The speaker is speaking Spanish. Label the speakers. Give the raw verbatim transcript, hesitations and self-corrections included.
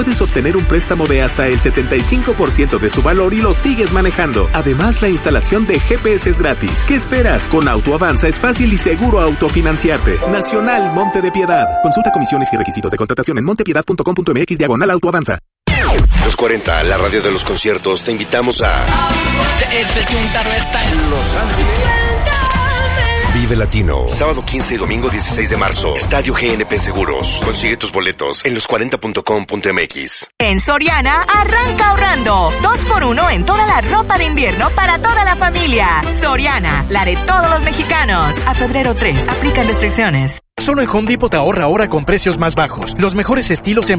Speaker 1: puedes obtener un préstamo de hasta el setenta y cinco por ciento de su valor y lo sigues manejando. Además, la instalación de G P S es gratis. ¿Qué esperas? Con Autoavanza es fácil y seguro autofinanciarte. Nacional Monte de Piedad. Consulta comisiones y requisitos de contratación en montepiedad punto com punto m x diagonal Autoavanza.
Speaker 2: Los cuarenta, la radio de los conciertos, te invitamos a Los Ángeles. Vive Latino, sábado quince y domingo dieciséis de marzo, Estadio G N P Seguros. Consigue tus boletos en los cuarenta punto com punto m x.
Speaker 3: En Soriana, arranca ahorrando. Dos por uno en toda la ropa de invierno para toda la familia. Soriana, la de todos los mexicanos. A febrero tres, aplican restricciones.
Speaker 4: Solo en Home Depot te ahorra ahora con precios más bajos. Los mejores estilos en